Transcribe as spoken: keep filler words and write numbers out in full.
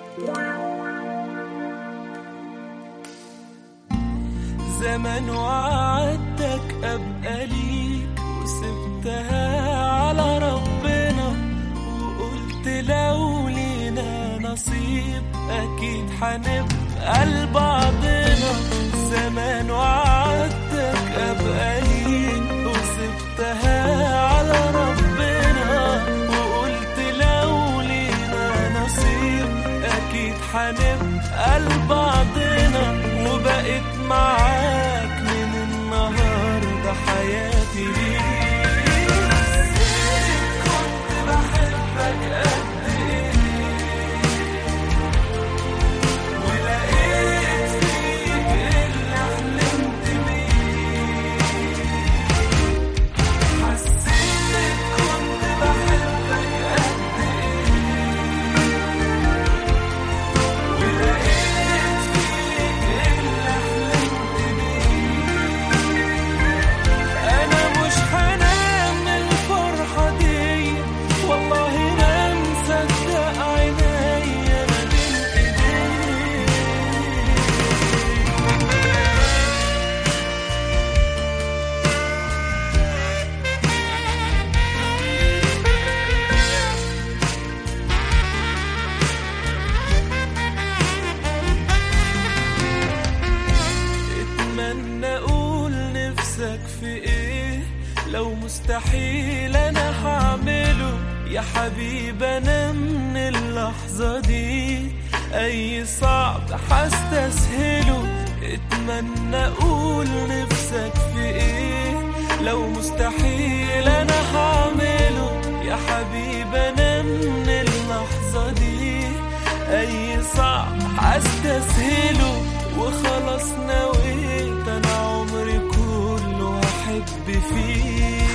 زمان وعدتك أبقى ليك وسبتها على ربنا، وقلت لو لينا نصيب أكيد حنبقى لبعضنا. زمان وعدتك أبقى ليك وسبتها على ربنا، وقلت لو لينا نصيب أكيد حنبقى لبعضنا. وبقيت معاك من النهاردة حياتي ليك. كنت بحبك قد ايه، ولقيت فيك اللي حلمت بيه. حسيت كنت بحبك قد ايه، ولقيت فيك اللي حلمت بيه. انا مش هنام من الفرحة دي، والله ما مصدق عينيا ما بين ايديك. اتمنى اقول نفسك في ايه، لو مستحيل انا هعمله. يا حبيبي انا من اللحظة دي اي صعب هستسهله. اتمنى اقول نفسك في ايه، لو مستحيل انا هعمله. يا حبيبي انا من اللحظة دي اي صعب هستسهله. وخلاص نويت انا عمري كله احب فيه.